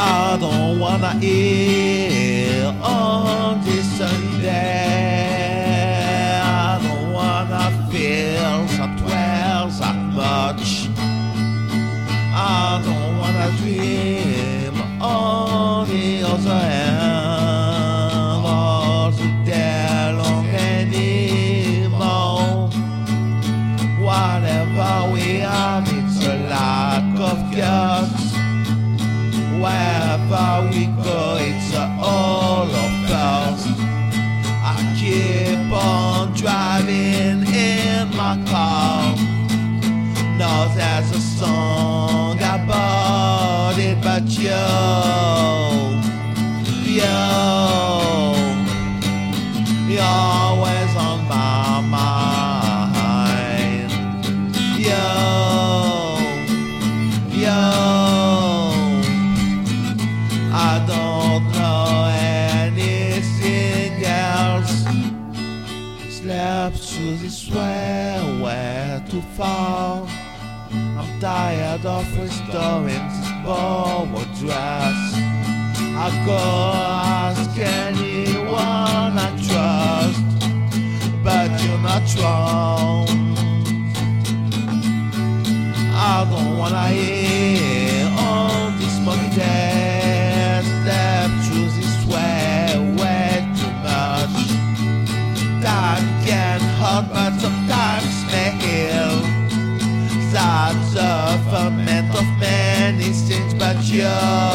I don't wanna hear on this Sunday. I don't wanna feel that well that much. I don't wanna dream on the other end all the day long anymore. Whatever we have, it's a lack of guts. Wherever we go, it's all of us. I keep on driving in my car. Now there's a song about it, but you're always on my mind. I don't know anything else. Slept through this way too far. I'm tired of restoring this borrowed dress. I go ask anyone I trust, but you're not wrong. I don't wanna hear on this smoky day. Step through this way too much. Time can hurt, but sometimes may heal. That's a ferment of many things, but you